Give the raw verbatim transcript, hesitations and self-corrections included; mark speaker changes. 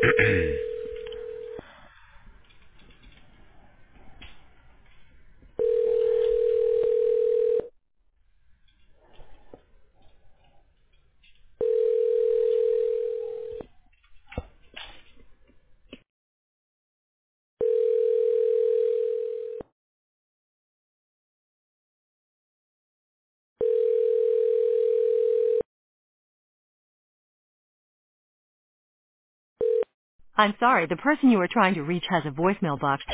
Speaker 1: I'm sorry, the person you are trying to reach has a voicemail box